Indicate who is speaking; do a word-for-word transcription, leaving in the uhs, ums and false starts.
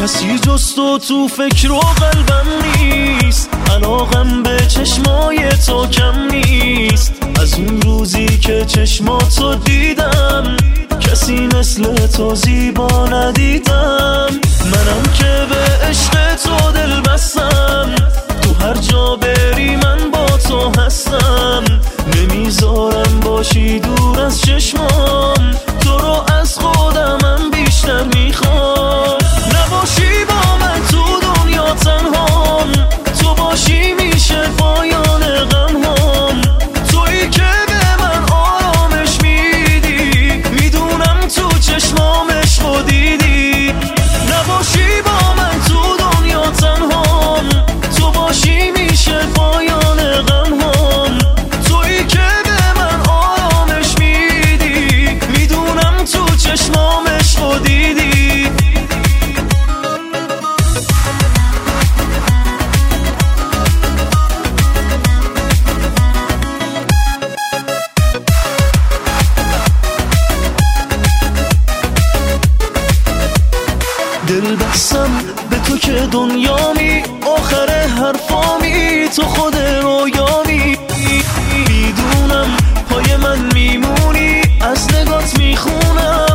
Speaker 1: کسی جز تو تو فکر و قلبم نیست، علاقم به چشمای تو کم نیست. از اون روزی که چشماتو دیدم کسی مثل تو زیبا ندیدم. منم که به عشق تو دل بستم، تو هر جا بری من با تو هستم. نمیذارم باشی دور از چشمام، تو رو از خودمم بیشتر میخوام. نباشی با من تو دنیا تنهام، تو باشی میشه پایان غمهام. تویی که به من آرامش میدی، میدونم تو چشمام عشقو دیدی. نباشی با من تو دنیا تنهام، تو باشی میشه پایان غمهام. تویی که به من آرامش میدی، میدونم تو چشمام عشقو دیدی. دل بستم به تو که دنیامی، آخر حرفامی تو خود رویامی. میدونم پای من میمونی، از نگات میخونم